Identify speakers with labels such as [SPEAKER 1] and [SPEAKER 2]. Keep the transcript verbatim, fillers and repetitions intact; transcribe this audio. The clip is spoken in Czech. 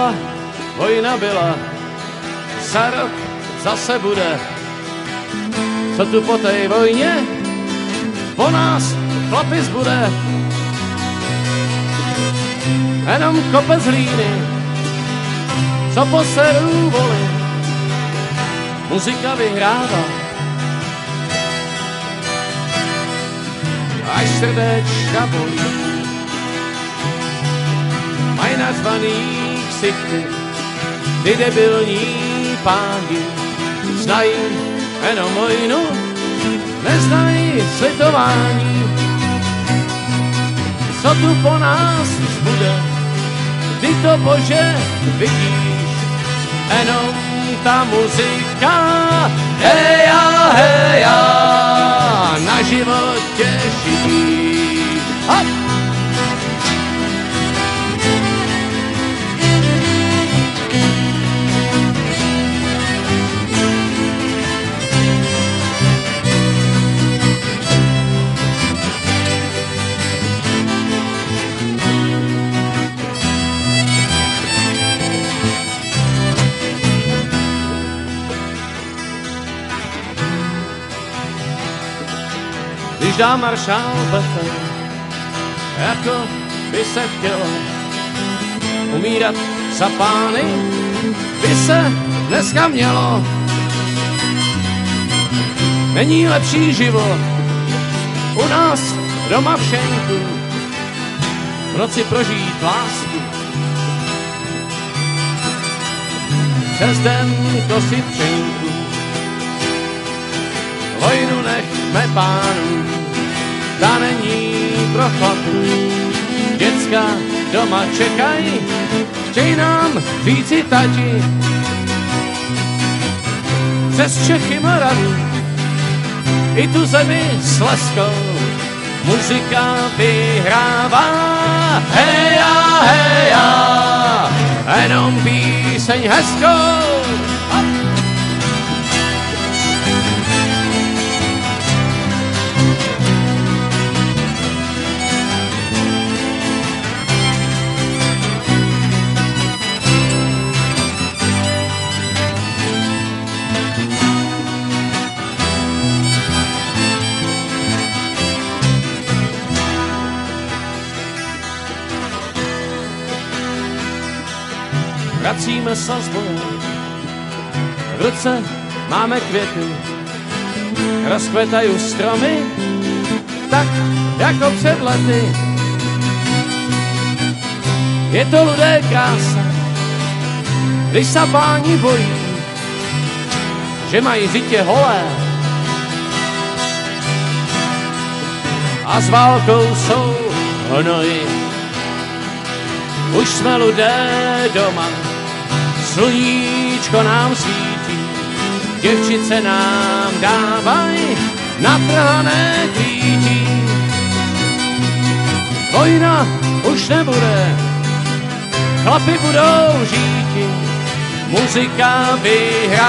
[SPEAKER 1] byla, vojna byla, za rok zase bude. Co tu po té vojně po nás chlapi zbude? Jenom kopec hlíny, co poserů voli, muzika vyhrává. Až srdéčka bolí, mají nazvaný ksichty, ty debilní páni, znají jenom vojnu, neznají slitování. Co tu po nás zbude, ty to bože vidíš, jenom ta muzika, heja, heja, na životě žijí. Hop! Když dá maršál Befel, jako by se chtělo umírat za pány, by se dneska mělo. Není lepší život u nás doma v šenku, v noci prožít lásku, přes den kosit pšenku. Vojnu nechme pánů, ta není pro chlapů. Děcka doma čekají, chtějí nám říci tati. Přes Čechy Moravu, i tu zemi s leskou, muzika vyhrává. Heja, heja, jenom píseň hezkou. Vracíme se z boje, v ruce máme květy, rozkvetají stromy, tak jako před lety. Je to ludé krása, když se páni bojí, že mají řitě holé a s válkou jsou hnoji. Už jsme lidé doma, sluníčko nám svítí, děvčice nám dávaj natrhané kvítí. Vojna už nebude, chlapi budou žíti, muzika vyhrává.